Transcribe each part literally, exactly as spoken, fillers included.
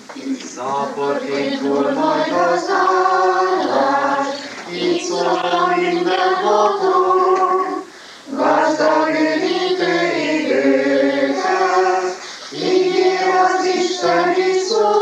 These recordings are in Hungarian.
Záporként hull majd az áldás, így szól minden ható, gazdag üdítő időket, így ír az isteni szó.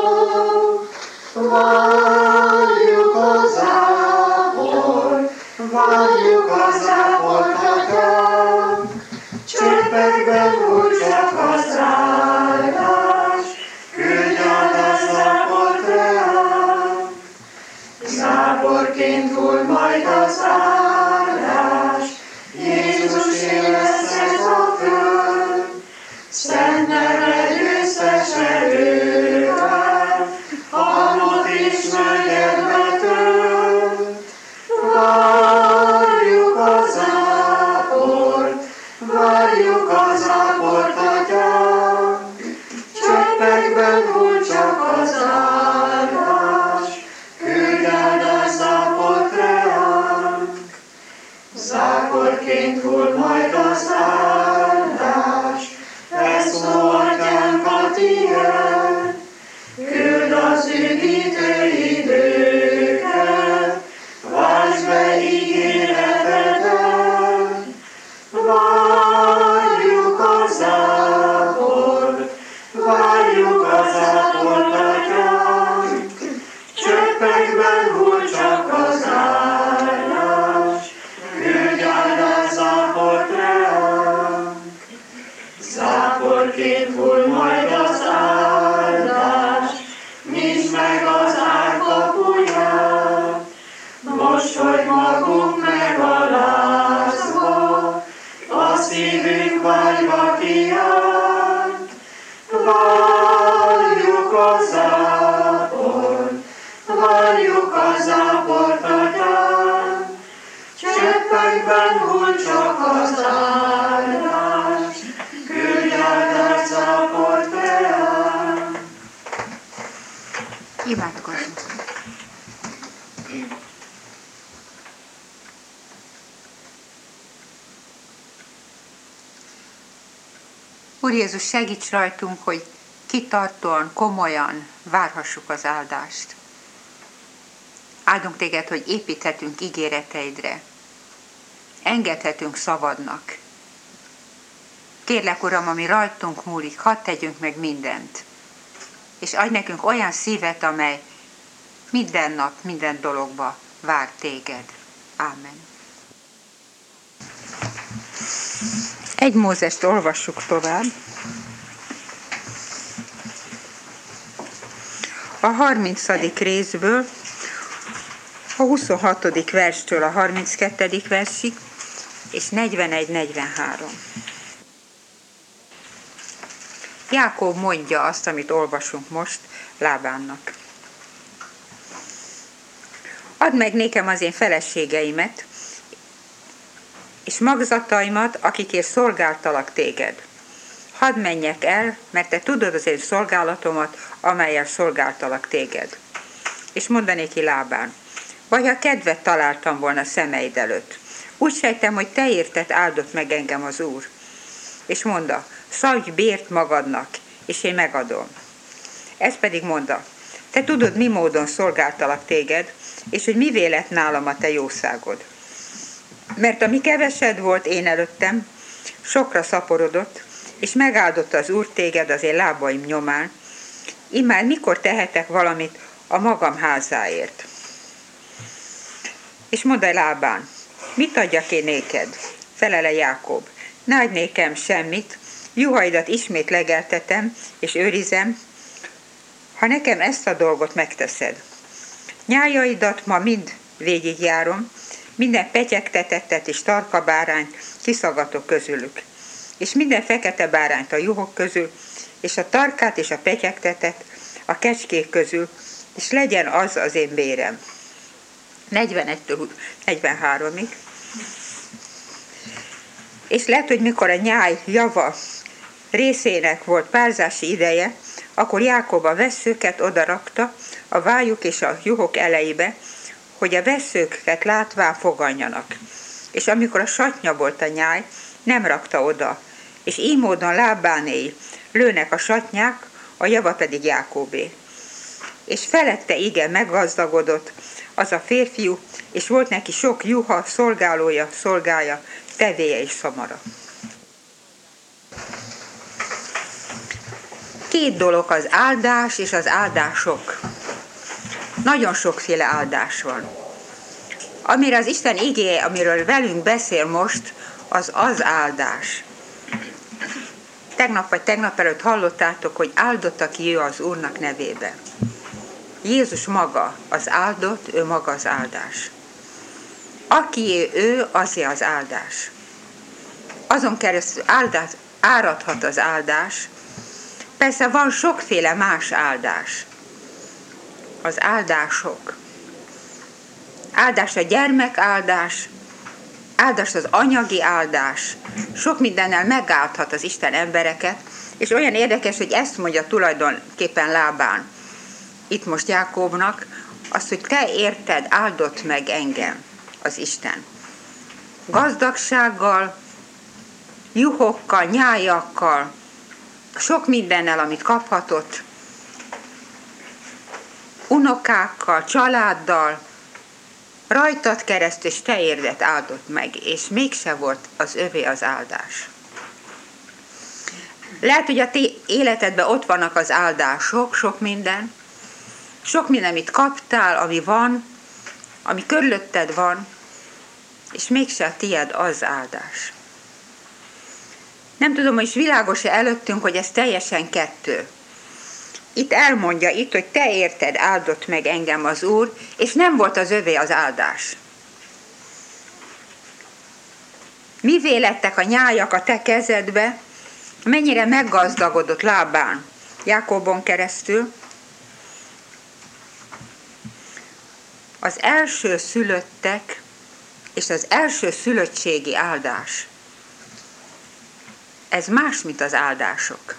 Várjuk a záport, várjuk a záport, atyám, cseppekben hull csak az áldás, küldj át a záport reám. Záporként hull majd az áldás, Jézusé lesz ez a föld, szent neved győztes erővel, halmot és negyedbe tölt. Várjuk a záport, várjuk a záport, atyám, cseppekben hull csak az áldás, küldj át a záport reánk. Záporként hull majd az áldás, ez ó, atyánk, a tiéd, küld az üdítő időket, váltsd be ígéretedet. Várjuk a záport, várjuk a záport, atyánk, cseppekben hull csak az áldás, küldj át a záport reánk. Záporként hull majd az áldás, nyisd meg az árkapuját, most, hogy magunk megalázva, a szívünk vágyva kiáll. Várjuk a záport, várjuk a záport, atyám, cseppekben hull csak az áldás, küldj át a záport reánk. Imádkozzunk! Úr Jézus, segíts rajtunk, hogy kitartóan, komolyan várhassuk az áldást. Áldunk téged, hogy építhetünk ígéreteidre. Engedhetünk szavadnak. Kérlek, Uram, ami rajtunk múlik, hadd tegyünk meg mindent. És adj nekünk olyan szívet, amely minden nap, minden dologba vár téged. Ámen. Egy Mózest olvassuk tovább. A harmincadik részből, a huszonhatodik verstől a harminckettedik versig, és negyvenegy negyvenhárom. Jákob mondja azt, amit olvasunk most Lábánnak. Add meg nékem az én feleségeimet, és magzataimat, akikért szolgáltalak téged. Hadd menjek el, mert te tudod az én szolgálatomat, amellyel szolgáltalak téged. És mondanéki Lábán, vagy ha kedvet találtam volna szemeid előtt. Úgy sejtem, hogy te érted áldott meg engem az Úr. És mondta, szabj bért magadnak, és én megadom. Ez pedig mondta, te tudod, mi módon szolgáltalak téged, és hogy mivé lett nálam a te jószágod. Mert ami kevesed volt én előttem, sokra szaporodott, és megáldotta az Úr téged az én lábaim nyomán. Immár mikor tehetek valamit a magam házáért? És mondta Lábán, mit adjak én néked? Felele Jákob, ne adj nékem semmit, juhaidat ismét legeltetem, és őrizem, ha nekem ezt a dolgot megteszed. Nyájaidat ma mind végigjárom, minden petyegtetettet és tarka bárányt kiszagatok közülük, és minden fekete bárányt a juhok közül, és a tarkát és a petyegtetet a kecskék közül, és legyen az az én bérem. negyvenegytől negyvenháromig. És lehet, hogy mikor a nyáj java részének volt párzási ideje, akkor Jákob a vesszőket odarakta a vájuk és a juhok elejébe, hogy a vesszőket látván foganjanak. És amikor a satnya volt a nyáj, nem rakta oda, és így módon Lábánéi lőnek a satnyák, a java pedig Jákobé. és felette igen meggazdagodott az a férfiú, és volt neki sok juha, szolgálója, szolgája, tevéje és szamara. Két dolog az áldás és az áldások. Nagyon sokféle áldás van. Amire az Isten igéje, amiről velünk beszél most, az az áldás. Tegnap vagy tegnap előtt hallottátok, hogy áldott, aki jön az Úrnak nevébe. Jézus maga az áldott, ő maga az áldás. Aki ő, azért az áldás. Azon keresztül áldás, áradhat az áldás. Persze van sokféle más áldás. Az áldások. Áldás a gyermek áldás, áldás az anyagi áldás. Sok mindennel megáldhat az Isten embereket, és olyan érdekes, hogy ezt mondja tulajdonképpen Lábán. Itt most Jákóbnak, azt, hogy te érted, áldott meg engem az Isten. Gazdagsággal, juhokkal, nyájakkal, sok mindennel, amit kaphatott, unokákkal, családdal, rajtad keresztül, és te érdet áldott meg, és mégse volt az övé az áldás. Lehet, hogy a ti életedben ott vannak az áldások, sok minden, sok minden, amit kaptál, ami van, ami körülötted van, és mégse a tied az áldás. Nem tudom, hogy is világos-e előttünk, hogy ez teljesen kettő. Itt elmondja itt, hogy te érted, áldott meg engem az Úr, és nem volt az övé az áldás. Mivé lettek a nyájak a te kezedbe, mennyire meggazdagodott Lábán Jákóbon keresztül. Az első szülöttek és az első szülöttségi áldás. Ez más, mint az áldások.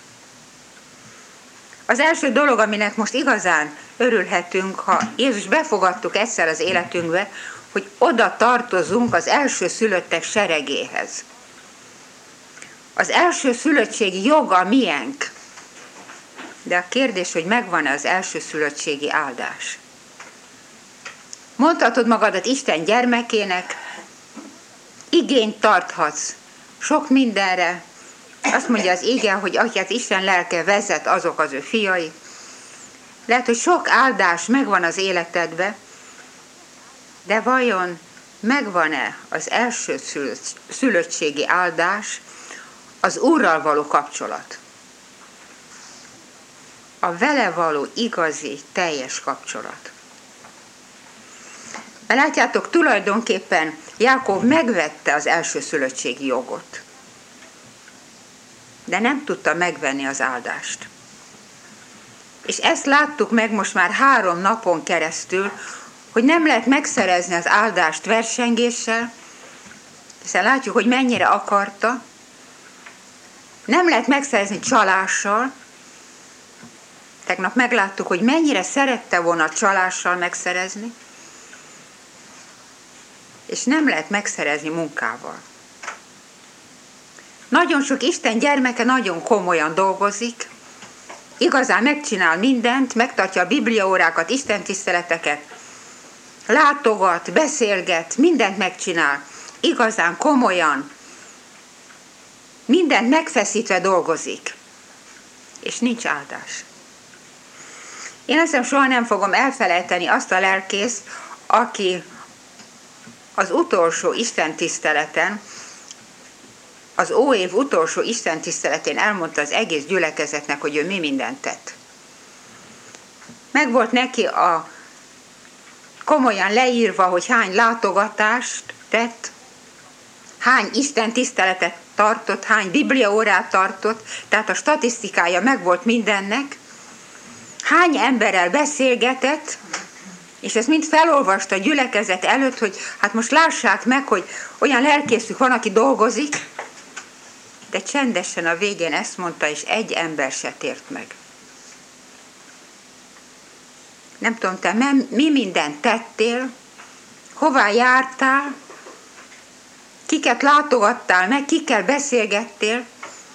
Az első dolog, aminek most igazán örülhetünk, ha Jézus befogadtuk egyszer az életünkbe, hogy oda tartozunk az első szülöttek seregéhez. Az első szülöttségi joga miénk. De a kérdés, hogy megvan-e az első szülöttségi áldás. Mondhatod magadat Isten gyermekének, igényt tarthatsz sok mindenre. Azt mondja az ige, hogy akiket Isten lelke vezet, azok az ő fiai. Lehet, hogy sok áldás megvan az életedbe, de vajon megvan-e az első szülöttségi áldás, az Úrral való kapcsolat? A vele való igazi, teljes kapcsolat. Mert látjátok, tulajdonképpen Jákob megvette az első szülöttségi jogot, de nem tudta megvenni az áldást. És ezt láttuk meg most már három napon keresztül, hogy nem lehet megszerezni az áldást versengéssel, hiszen látjuk, hogy mennyire akarta. Nem lehet megszerezni csalással. Tegnap megláttuk, hogy mennyire szerette volna csalással megszerezni. És nem lehet megszerezni munkával. Nagyon sok Isten gyermeke nagyon komolyan dolgozik, igazán megcsinál mindent, megtartja a bibliaórákat, istentiszteleteket, látogat, beszélget, mindent megcsinál, igazán komolyan, mindent megfeszítve dolgozik, és nincs áldás. Én azt hiszem, soha nem fogom elfelejteni azt a lelkészt, aki az utolsó istentiszteleten, az óév utolsó istentiszteletén elmondta az egész gyülekezetnek, hogy ő mi mindent tett. Megvolt neki a komolyan leírva, hogy hány látogatást tett, hány istentiszteletet tartott, hány bibliaórát tartott, tehát a statisztikája megvolt mindennek, hány emberrel beszélgetett, és ezt mind felolvasta a gyülekezet előtt, hogy hát most lássák meg, hogy olyan lelkészük van, aki dolgozik, de csendesen a végén ezt mondta, és egy ember se tért meg. Nem tudom, te mi mindent tettél, hová jártál, kiket látogattál meg, kikkel beszélgettél.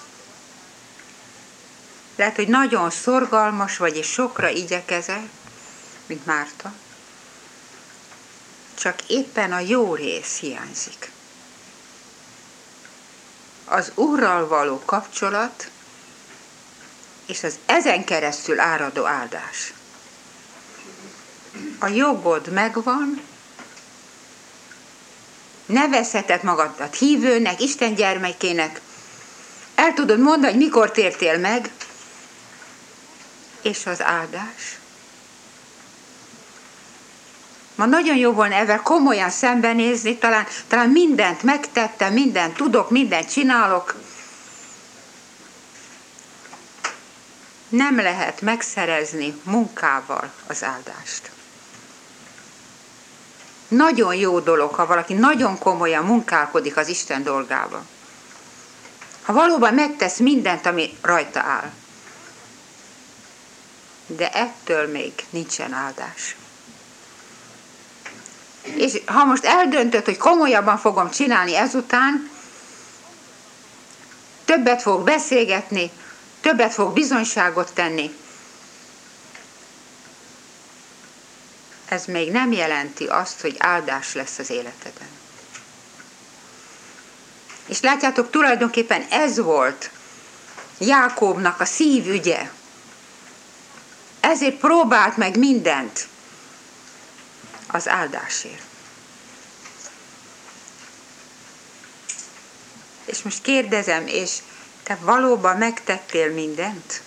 Lehet, hogy nagyon szorgalmas vagy, és sokra igyekezel, mint Márta, csak éppen a jó rész hiányzik. Az Úrral való kapcsolat és az ezen keresztül áradó áldás. A jogod megvan, nevezheted magadat hívőnek, Isten gyermekének, el tudod mondani, hogy mikor tértél meg, és az áldás. Ma nagyon jó volna ezzel komolyan szembenézni, talán, talán mindent megtettem, mindent tudok, mindent csinálok. Nem lehet megszerezni munkával az áldást. Nagyon jó dolog, ha valaki nagyon komolyan munkálkodik az Isten dolgában. Ha valóban megtesz mindent, ami rajta áll. De ettől még nincsen áldás. És ha most eldöntöd, hogy komolyabban fogom csinálni ezután, többet fog beszélgetni, többet fog bizonyságot tenni, ez még nem jelenti azt, hogy áldás lesz az életeden. És látjátok, tulajdonképpen ez volt Jákóbnak a szívügye. Ezért próbált meg mindent az áldásért. És most kérdezem, és te valóban megtettél mindent?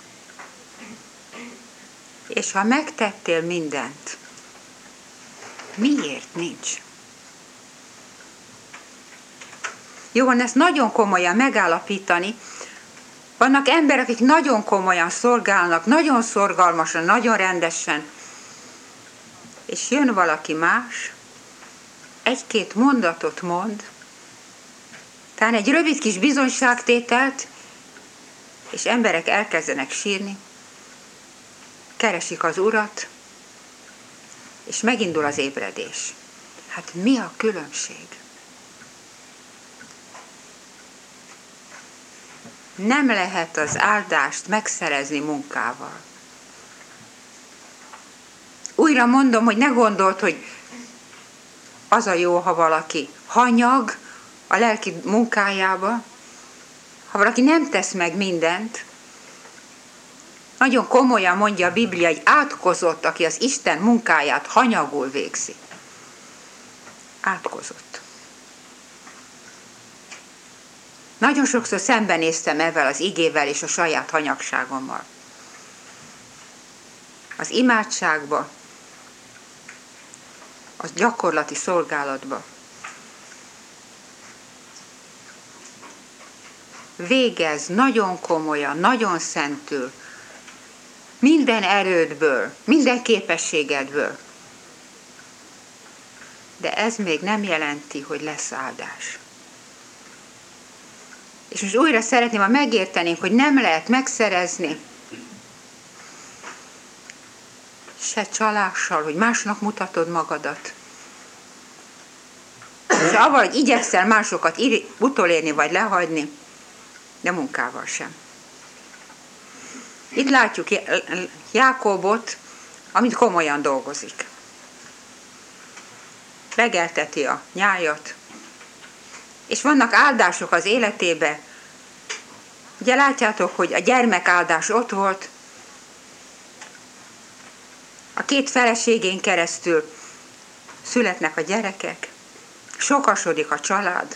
És ha megtettél mindent, miért nincs? Jó van ezt nagyon komolyan megállapítani. Vannak emberek, akik nagyon komolyan szolgálnak, nagyon szorgalmasan, nagyon rendesen, és jön valaki más, egy-két mondatot mond, talán egy rövid kis bizonyságtételt, és emberek elkezdenek sírni, keresik az Urat, és megindul az ébredés. Hát mi a különbség? Nem lehet az áldást megszerezni munkával. Újra mondom, hogy ne gondold, hogy az a jó, ha valaki hanyag a lelki munkájába, ha valaki nem tesz meg mindent. Nagyon komolyan mondja a Biblia, hogy átkozott, aki az Isten munkáját hanyagul végzi. Átkozott. Nagyon sokszor szembenéztem ezzel az igével és a saját hanyagságommal. Az imádságba, a gyakorlati szolgálatba. Végezz nagyon komolyan, nagyon szentül, minden erődből, minden képességedből. De ez még nem jelenti, hogy lesz áldás. És most újra szeretném, ha megértenénk, hogy nem lehet megszerezni se csalással, hogy másnak mutatod magadat. És avval, hogy igyekszel másokat utolérni vagy lehagyni, de munkával sem. Itt látjuk Jákóbot, amit komolyan dolgozik. Legelteti a nyájat, és vannak áldások az életébe. Ugye látjátok, hogy a gyermekáldás ott volt, a két feleségén keresztül születnek a gyerekek, sokasodik a család.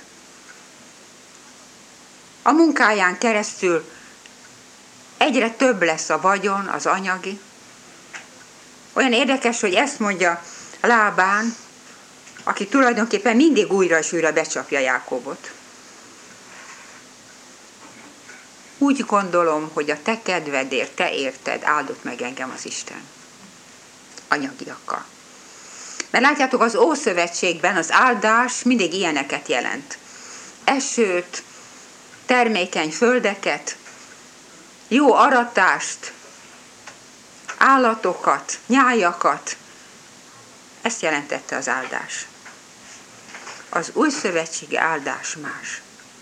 A munkáján keresztül egyre több lesz a vagyon, az anyagi. Olyan érdekes, hogy ezt mondja Lábán, aki tulajdonképpen mindig újra és újra becsapja Jákóbot. Úgy gondolom, hogy a te kedvedért, te érted, áldott meg engem az Isten. Anyagiakkal. Mert látjátok, az Ószövetségben az áldás mindig ilyeneket jelent. Esőt, termékeny földeket, jó aratást, állatokat, nyájakat. Ezt jelentette az áldás. Az újszövetségi áldás más.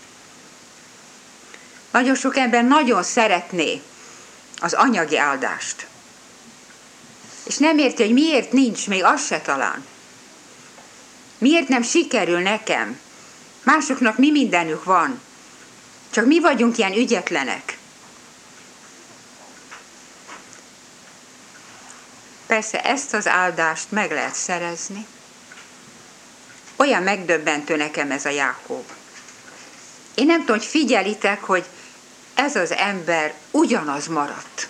Nagyon sok ember nagyon szeretné az anyagi áldást. És nem érti, hogy miért nincs, még az se talán. Miért nem sikerül nekem? Másoknak mi mindenük van. Csak mi vagyunk ilyen ügyetlenek. Persze ezt az áldást meg lehet szerezni. Olyan megdöbbentő nekem ez a Jákob. Én nem tudom, hogy figyelitek, hogy ez az ember ugyanaz maradt.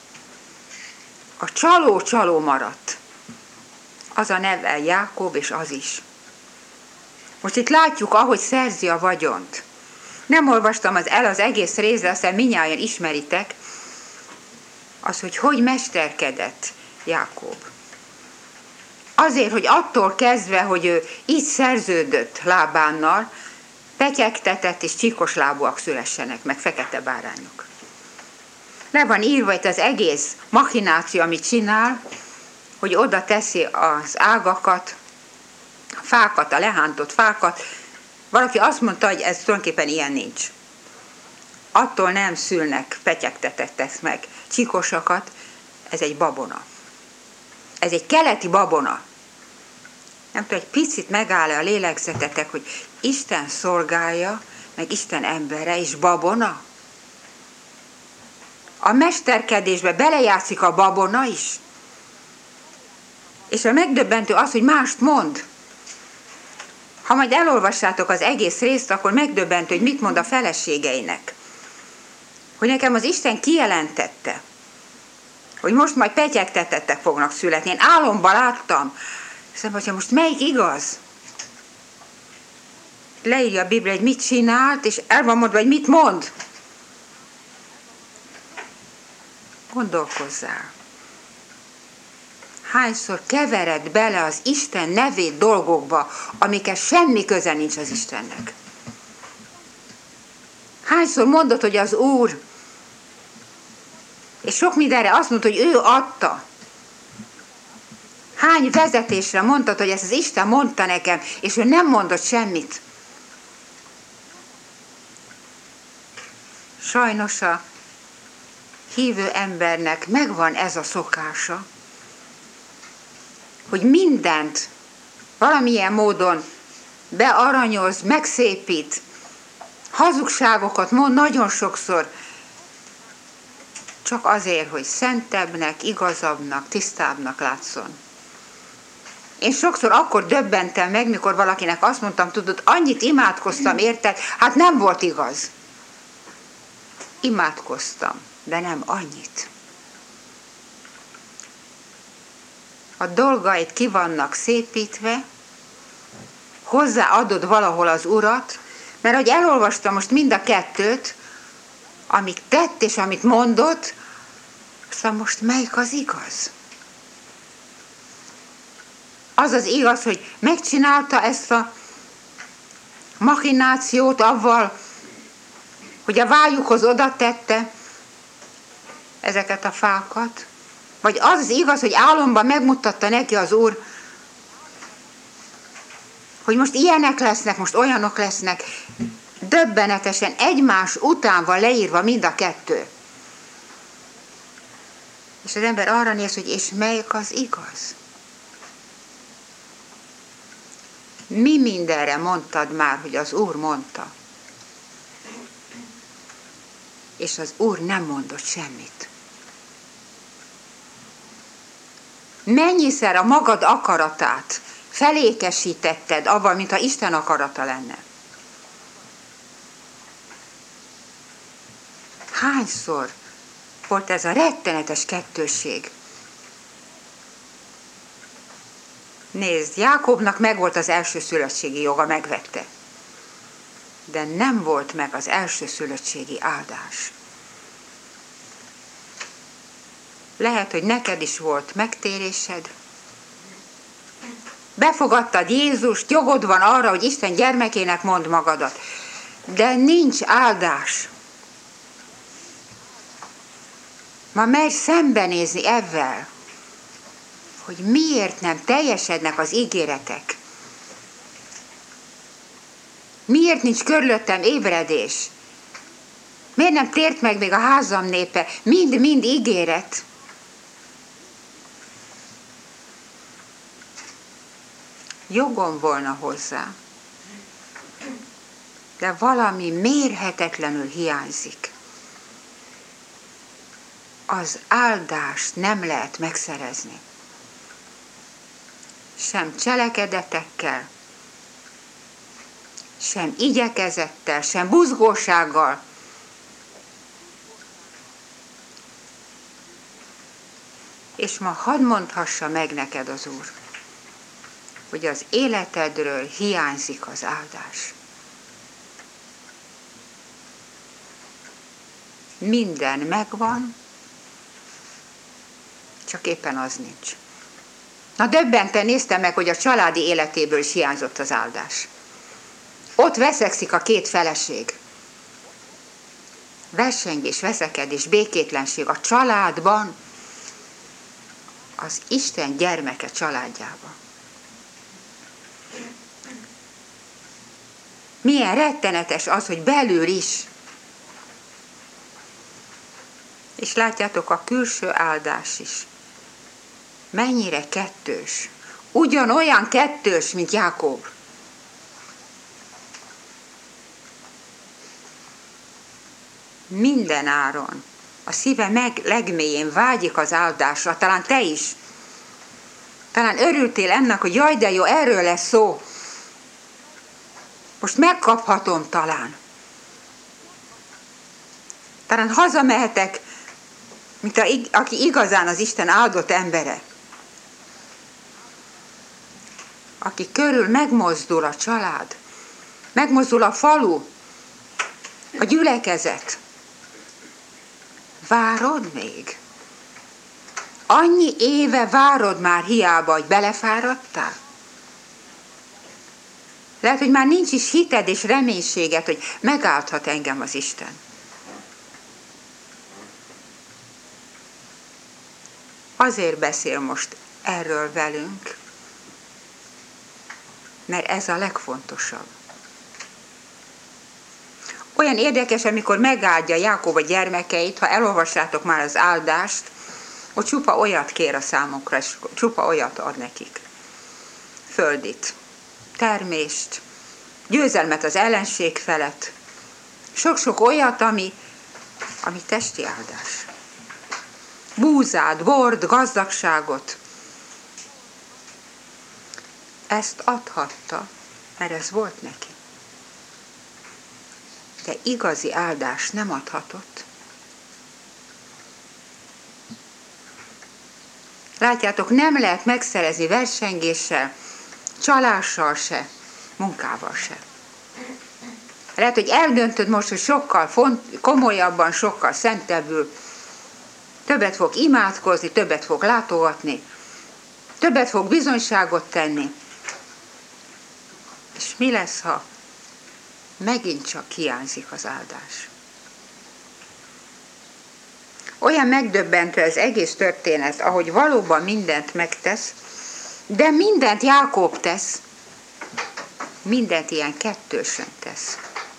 A csaló-csaló maradt. Az a neve Jákob, és az is. Most itt látjuk, ahogy szerzi a vagyont. Nem olvastam az el az egész részre, aztán mindnyájan ismeritek, az, hogy hogy mesterkedett Jákob. Azért, hogy attól kezdve, hogy ő így szerződött Lábánnal, petyegtetett és csíkos lábúak szülessenek, meg fekete bárányok. Le van írva itt az egész machináció, amit csinál, hogy oda teszi az ágakat, a fákat, a lehántott fákat. Valaki azt mondta, hogy ez tulajdonképpen ilyen nincs. Attól nem szülnek petyegtetett meg csíkosakat, ez egy babona. Ez egy keleti babona. Nem tudom, egy picit megáll-e a lélegzetetek, hogy Isten szolgálja, meg Isten embere, és babona? A mesterkedésbe belejátszik a babona is. És a megdöbbentő az, hogy mást mond. Ha majd elolvassátok az egész részt, akkor megdöbbentő, hogy mit mond a feleségeinek. Hogy nekem az Isten kijelentette, hogy most majd petyegtetettek fognak születni. Én álomban láttam. Hiszem, hogyha most melyik igaz? Leírja a Biblia, hogy mit csinált, és el van mondva, hogy mit mond. Gondolkozzál. Hányszor kevered bele az Isten nevét dolgokba, amiket semmi köze nincs az Istennek. Hányszor mondod, hogy az Úr, és sok mindenre azt mondta, hogy ő adta. Hány vezetésre mondtad, hogy ezt az Isten mondta nekem, és ő nem mondott semmit. Sajnos a hívő embernek megvan ez a szokása, hogy mindent valamilyen módon bearanyoz, megszépít, hazugságokat mond nagyon sokszor, csak azért, hogy szentebbnek, igazabbnak, tisztábbnak látszon. Én sokszor akkor döbbentem meg, mikor valakinek azt mondtam, tudod, annyit imádkoztam, érted? Hát nem volt igaz. Imádkoztam, de nem annyit. A dolgait ki vannak szépítve, hozzáadod valahol az Urat, mert ahogy elolvastam most mind a kettőt, amit tett és amit mondott, aztán most melyik az igaz? Az az igaz, hogy megcsinálta ezt a machinációt avval, hogy a vájukhoz oda tette ezeket a fákat, vagy az az igaz, hogy álomban megmutatta neki az Úr, hogy most ilyenek lesznek, most olyanok lesznek, döbbenetesen egymás után van leírva mind a kettő. És az ember arra néz, hogy és melyik az igaz? Mi mindenre mondtad már, hogy az Úr mondta? És az Úr nem mondott semmit. Mennyiszer a magad akaratát felékesítetted avval, mintha Isten akarata lenne? Hányszor volt ez a rettenetes kettősség? Nézd, Jákobnak megvolt az elsőszülöttségi joga, megvette. De nem volt meg az elsőszülöttségi áldás. Lehet, hogy neked is volt megtérésed. Befogadtad Jézust, jogod van arra, hogy Isten gyermekének mondd magadat. De nincs áldás. Ma merj szembenézni ezzel, hogy miért nem teljesednek az ígéretek. Miért nincs körülöttem ébredés? Miért nem tért meg még a házam népe? Mind-mind ígéret. jogom volna hozzá, de valami mérhetetlenül hiányzik. Az áldást nem lehet megszerezni. Sem cselekedetekkel, sem igyekezettel, sem buzgósággal. És ma hadd mondhassa meg neked az Úr, hogy az életedről hiányzik az áldás. Minden megvan, csak éppen az nincs. Na döbbenten néztem meg, hogy a családi életéből is hiányzott az áldás. Ott veszekszik a két feleség. Versengés, veszekedés, békétlenség a családban, az Isten gyermeke családjában. Milyen rettenetes az, hogy belül is. És látjátok, a külső áldás is. Mennyire kettős. Ugyanolyan kettős, mint Jákob. Minden áron. A szíve meg legmélyén vágyik az áldásra. Talán te is. Talán örültél ennek, hogy jaj, de jó, erről lesz szó. Most megkaphatom talán. Talán hazamehetek, mint a, aki igazán az Isten áldott embere. Aki körül megmozdul a család, megmozdul a falu, a gyülekezet. Várod még? Annyi éve várod már hiába, hogy belefáradtál? Lehet, hogy már nincs is hited és reménységed, hogy megáldhat engem az Isten. Azért beszél most erről velünk, mert ez a legfontosabb. Olyan érdekes, amikor megáldja Jákob a gyermekeit, ha elolvassátok már az áldást, hogy csupa olyat kér a számokra, és csupa olyat ad nekik. Földit, termést, győzelmet az ellenség felett, sok-sok olyat, ami, ami testi áldás. Búzát, bort, gazdagságot. Ezt adhatta, mert ez volt neki. De igazi áldást nem adhatott. Látjátok, nem lehet megszerezni versengéssel, csalással se, munkával se. Lehet, hogy eldöntöd most, hogy sokkal font, komolyabban, sokkal szentebbül, többet fog imádkozni, többet fog látogatni, többet fog bizonyságot tenni. És mi lesz, ha megint csak hiányzik az áldás? Olyan megdöbbentő az egész történet, ahogy valóban mindent megtesz, de mindent Jákob tesz, mindent ilyen kettősen tesz.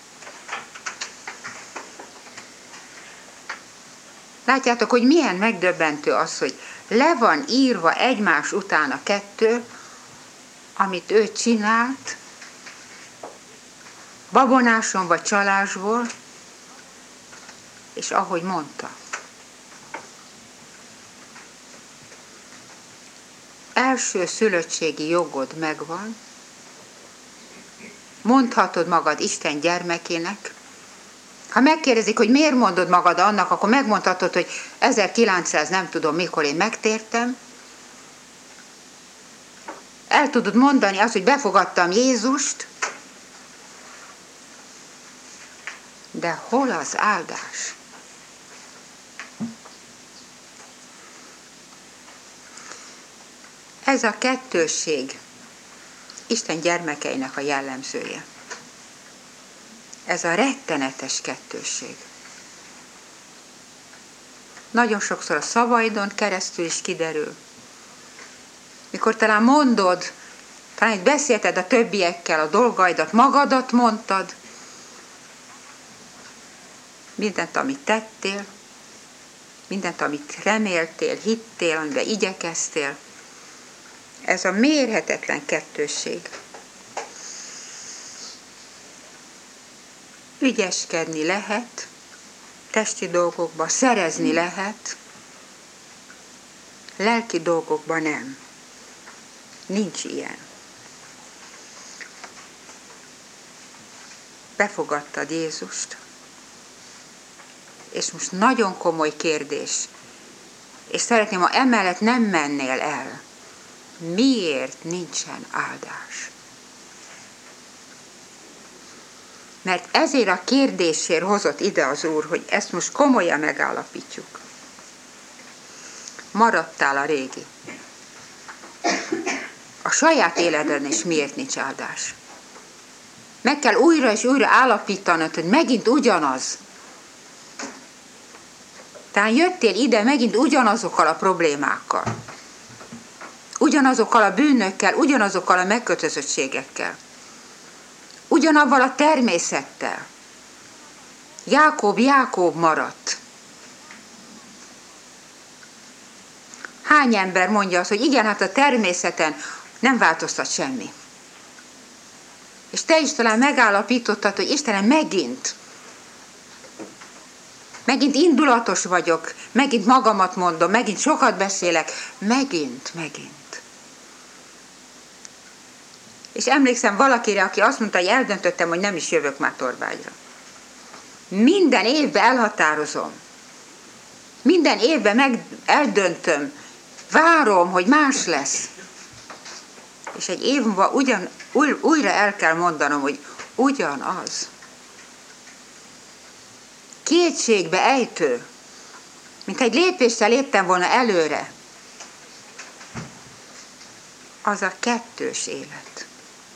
Látjátok, hogy milyen megdöbbentő az, hogy le van írva egymás után a kettő, amit ő csinált, babonáson vagy csalásból, és ahogy mondta. Első szülöttségi jogod megvan, mondhatod magad Isten gyermekének. Ha megkérdezik, hogy miért mondod magad annak, akkor megmondhatod, hogy ezerkilencszáz nem tudom mikor én megtértem. El tudod mondani azt, hogy befogadtam Jézust, de hol az áldás? Ez a kettősség Isten gyermekeinek a jellemzője. Ez a rettenetes kettősség. Nagyon sokszor a szavaidon keresztül is kiderül. Mikor talán mondod, talán itt beszélted a többiekkel a dolgaidat, magadat mondtad, mindent, amit tettél, mindent, amit reméltél, hittél, amiben igyekeztél, Ez a mérhetetlen kettősség. Ügyeskedni lehet, testi dolgokba szerezni lehet, lelki dolgokban nem. Nincs ilyen. Befogadtad Jézust, és most nagyon komoly kérdés, és szeretném, ha emellett nem mennél el. Miért nincsen áldás? Mert ezért a kérdésért hozott ide az Úr, hogy ezt most komolyan megállapítjuk. Maradtál a régi. A saját életeden is miért nincs áldás? Meg kell újra és újra állapítanod, hogy megint ugyanaz. Tehát jöttél ide megint ugyanazokkal a problémákkal. Ugyanazokkal a bűnökkel, ugyanazokkal a megkötözöttségekkel. Ugyanavval a természettel. Jákob, Jákob maradt. Hány ember mondja azt, hogy igen, hát a természeten nem változtat semmi. És te is talán megállapítottad, hogy Istenem, megint, megint indulatos vagyok, megint magamat mondom, megint sokat beszélek, megint, megint. És emlékszem valakire, aki azt mondta, hogy eldöntöttem, hogy nem is jövök már Torvágyra. Minden évben elhatározom. Minden évben meg eldöntöm. Várom, hogy más lesz. És egy év múlva ugyan, új, újra el kell mondanom, hogy ugyanaz. Kétségbe ejtő. Mint egy lépéssel léptem volna előre. Az a kettős élet.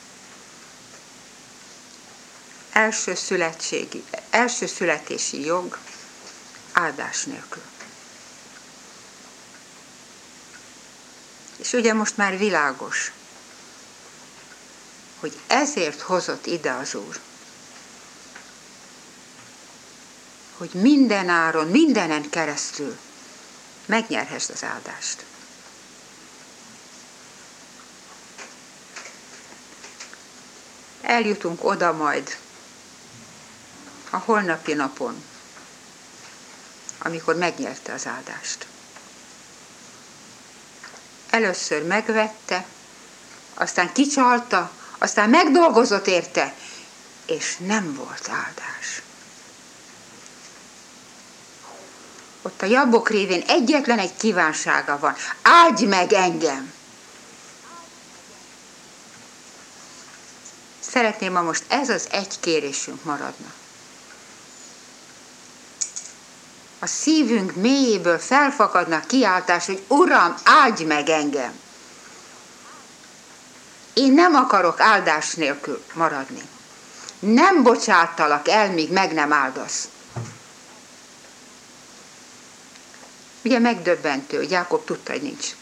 Első születségi, első születési jog áldás nélkül. És ugye most már világos, hogy ezért hozott ide az Úr. Hogy mindenáron, mindenen keresztül megnyerhessd az áldást. Eljutunk oda majd a holnapi napon, amikor megnyerte az áldást. Először megvette, aztán kicsalta, aztán megdolgozott érte, és nem volt áldás. Ott a Jabbok révén egyetlen egy kívánsága van. Áldj meg engem! Szeretném, ha most ez az egy kérésünk maradna. A szívünk mélyéből felfakadna a kiáltás, hogy Uram, áldj meg engem! Én nem akarok áldás nélkül maradni. Nem bocsáttalak el, míg meg nem áldasz. Ugye megdöbbentő, hogy Jákob tudta, hogy nincs.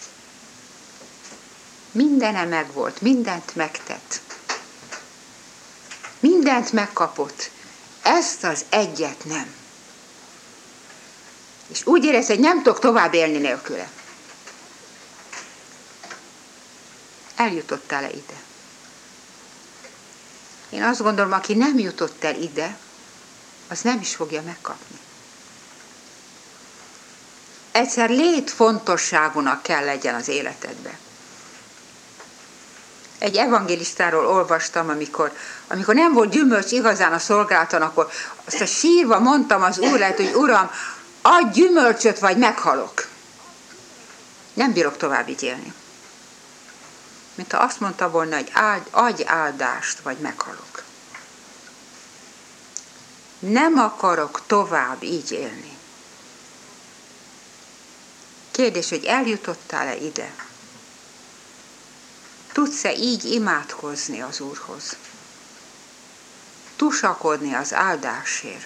Mindene megvolt, mindent megtett. Mindent megkapott. Ezt az egyet nem. És úgy érez, hogy nem tudok tovább élni nélküle. Eljutottál-e ide? Én azt gondolom, aki nem jutott el ide, az nem is fogja megkapni. Egyszer létfontosságúnak kell legyen az életedben. Egy evangélistáról olvastam, amikor, amikor nem volt gyümölcs igazán a szolgálaton, akkor azt a sírva mondtam az Úr lehet, hogy Uram, adj gyümölcsöt, vagy meghalok. Nem bírok tovább így élni. Mint ha azt mondta volna, hogy áld, adj áldást, vagy meghalok. Nem akarok tovább így élni. Kérdés, hogy eljutottál-e ide? Tudsz-e így imádkozni az Úrhoz? Tusakodni az áldásért?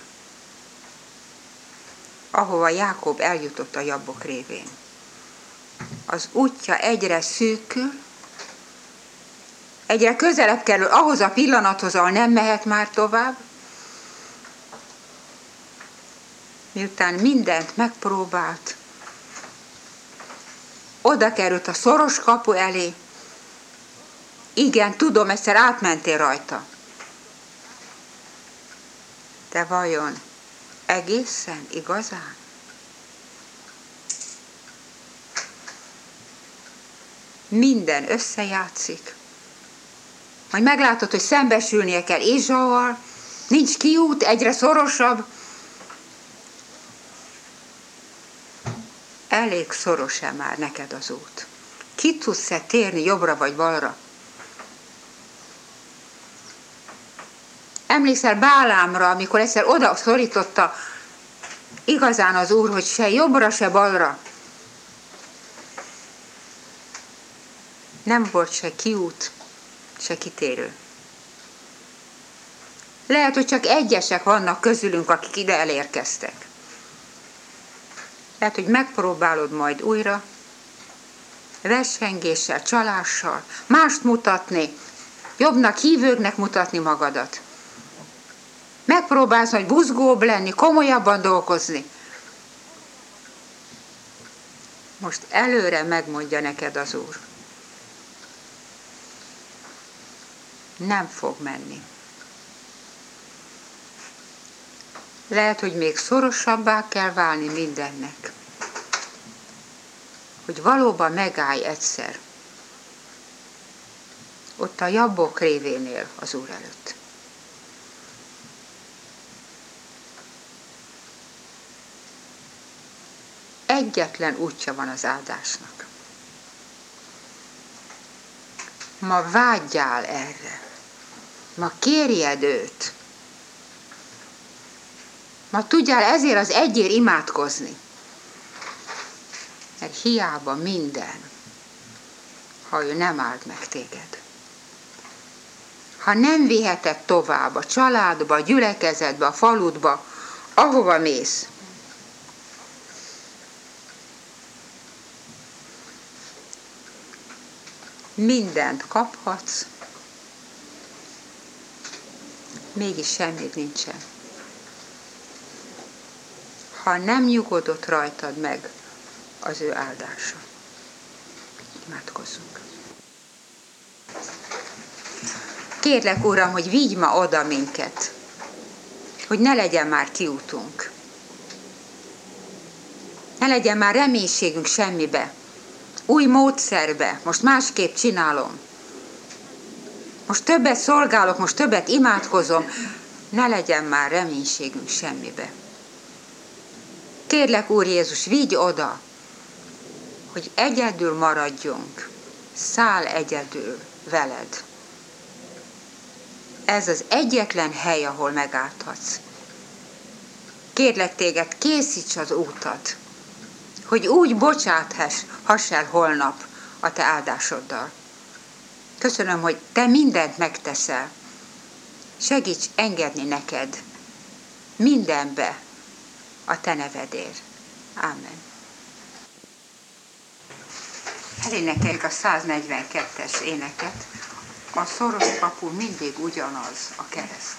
Ahova Jákob eljutott a Jabbok révén. Az útja egyre szűkül, egyre közelebb kerül ahhoz a pillanathoz, ahol nem mehet már tovább, miután mindent megpróbált, oda került a szoros kapu elé. Igen, tudom, egyszer átmentél rajta. De vajon egészen igazán? Minden összejátszik. Majd meglátod, hogy szembesülnie kell Ézsauval, nincs kiút, egyre szorosabb. Elég szoros-e már neked az út? Ki tudsz-e térni jobbra vagy balra? Emlékszel Bálámra, amikor egyszer oda szorította igazán az Úr, hogy se jobbra, se balra. Nem volt se kiút, se kitérő. Lehet, hogy csak egyesek vannak közülünk, akik ide elérkeztek. Lehet, hogy megpróbálod majd újra, versengéssel, csalással, mást mutatni, jobbnak, hívőknek mutatni magadat. Megpróbálsz majd buzgóbb lenni, komolyabban dolgozni. Most előre megmondja neked az Úr. Nem fog menni. Lehet, hogy még szorosabbá kell válni mindennek. Hogy valóban megállj egyszer. Ott a Jabbok révénél az Úr előtt. Egyetlen útja van az áldásnak. Ma vágyjál erre. Ma kérjed őt. Ma tudjál ezért az egyért imádkozni. Mert hiába minden, ha ő nem áld meg téged. Ha nem viheted tovább a családba, a gyülekezetbe, a faludba, ahova mész. Mindent kaphatsz, mégis semmit nincsen. Ha nem nyugodott rajtad meg az ő áldása. Imádkozzunk. Kérlek, Uram, hogy vigy ma oda minket, hogy ne legyen már kiútunk. Ne legyen már reménységünk semmibe. Új módszerbe, most másképp csinálom. Most többet szolgálok, most többet imádkozom. Ne legyen már reménységünk semmibe. Kérlek, Úr Jézus, vigy oda, hogy egyedül maradjunk, száll egyedül veled. Ez az egyetlen hely, ahol megállhatsz. Kérlek téged, készíts az útat, hogy úgy bocsáthass el holnap a te áldásoddal. Köszönöm, hogy te mindent megteszel. Segíts engedni neked mindenbe a te nevedért. Ámen. Elénekeljük a száznegyvenkettes éneket. A szoros kapu mindig ugyanaz, a kereszt.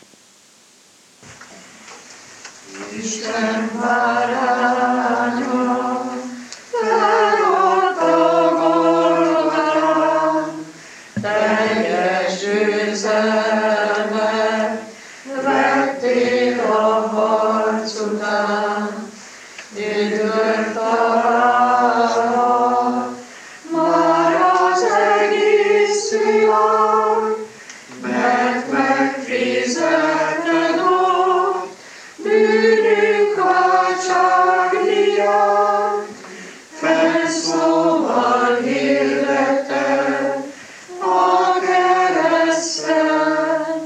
Isten báránya, felolt a Golgotán, teljes győzelmet vettél a harc után, üdvöt találhat már az egész világ, mert megfizetted ott bűnünk váltságdíjat, felszóval hirdetted a kereszten,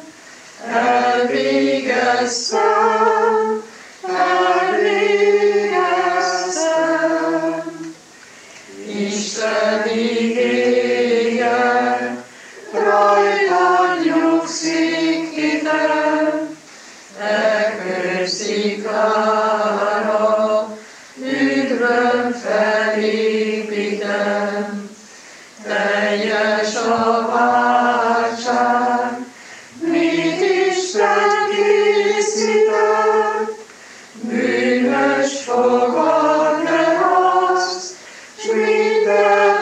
elvégeztem, elvégeztem. Isten igéje rajtad nyugszik hitem, e kősziklára üdvöm felépítem. Teljes a váltság, mit Isten készített, bűnös fogad ne azt, s mind ide